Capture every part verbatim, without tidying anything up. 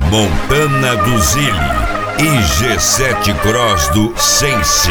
Montana do Zilli e G sete Cross do Sense.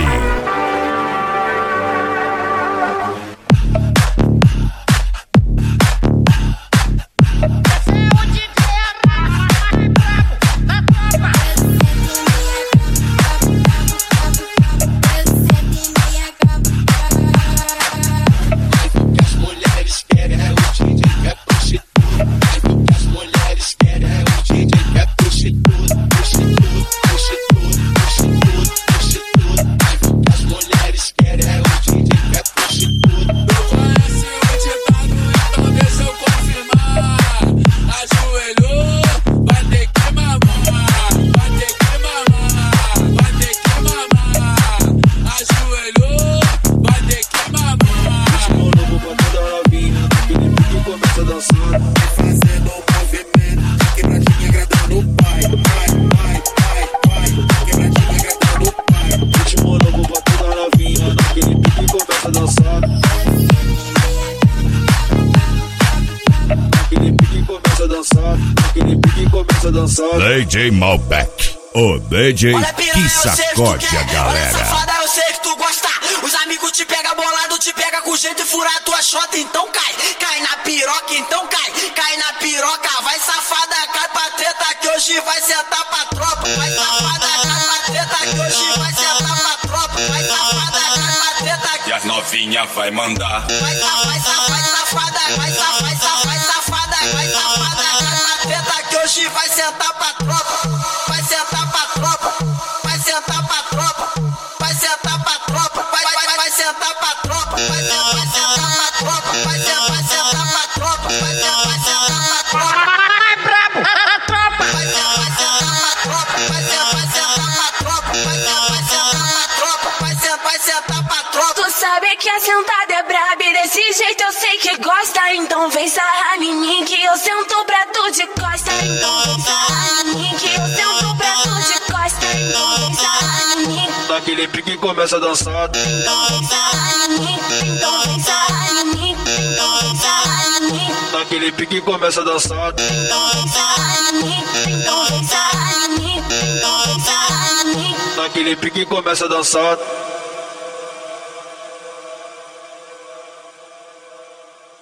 D J Malbec, o D J que sacode a galera. Safada, eu sei que tu gosta. Os amigos te pega bolado, te pega com jeito e fura a tua chota, então cai. Cai na piroca, então cai. Cai na piroca, vai safada, cai pra treta que hoje vai sentar pra tropa. Vai safada, cai pra treta que hoje vai sentar pra tropa. Vai safada, cai pra treta que... E as novinha vai mandar. Vai safada, vai safada, vai safada, vai safada, vai safada, cai pra treta que hoje vai sentar pra tropa. Vai sentar pra tropa. Vai sentar pra tropa. Vai sentar pra tropa. Vai, vai, vai sentar pra tropa. Vai, vai sentar pra tropa. Vai, vai sentar pra tropa. Vai, vai sentar pra tropa. Ai, brabo, a tropa. Vai, vai sentar pra tropa. Vai, vai sentar pra tropa. Vai, vai sentar pra tropa. Vai, vai sentar pra tropa. Tu sabe que a sentada é braba e desse jeito eu sei que gosta. Então vem sarrar em mim que eu sento pra tu de costa. Então vem sarrar em mim que eu sento pra tu de costa. Então vem sarrar em mim. Daquele pique começa a dançar. Então vem sarrar em mim. Então vem sarrar em mim. Então vem sarrar em mim. Daquele pique começa a dançar. Então vem sarrar em mim. Então vem sarrar em mim. Então vem sarrar em mim. Daquele pique começa a dançar.